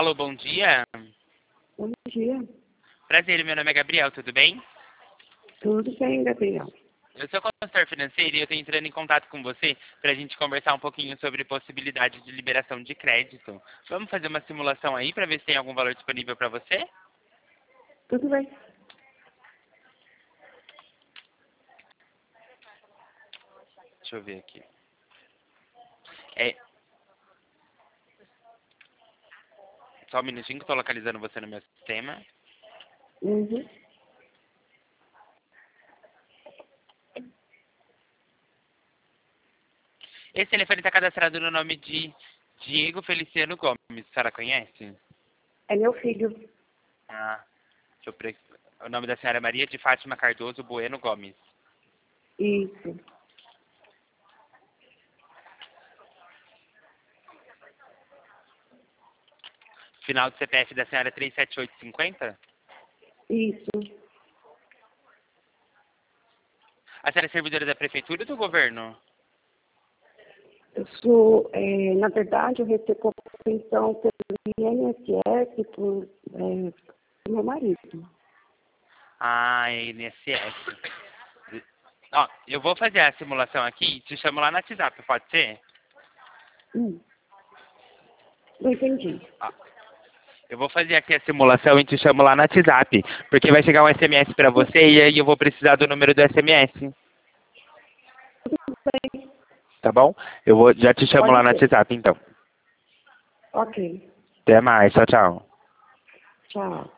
Alô, bom dia. Bom dia. Prazer, meu nome é Gabriel, tudo bem? Tudo bem, Gabriel? Eu sou consultor financeiro e eu estou entrando em contato com você para a gente conversar um pouquinho sobre possibilidade de liberação de crédito. Vamos fazer uma simulação aí para ver se tem algum valor disponível para você? Tudo bem. Deixa eu ver aqui. É... Só um minutinho que eu estou localizando você no meu sistema. Uhum. Esse telefone está cadastrado no nome de Diego Feliciano Gomes. A senhora conhece? É meu filho. Ah, deixa eu O nome da senhora é Maria de Fátima Cardoso Bueno Gomes. Isso. Final do CPF da senhora é 37850? Isso. A senhora é servidora da prefeitura ou do governo? Eu sou, na verdade, eu recebo pensão pelo INSS por meu marido. Ah, é INSS. Ó, eu vou fazer a simulação aqui e te chamo lá no WhatsApp, pode ser? Não entendi. Ó, eu vou fazer aqui a simulação e te chamo lá no WhatsApp, porque vai chegar um SMS pra você e aí eu vou precisar do número do SMS. Tudo bem. Tá bom? Já te chamo lá Pode no ser. WhatsApp, então. Ok. Até mais, tchau, tchau. Tchau.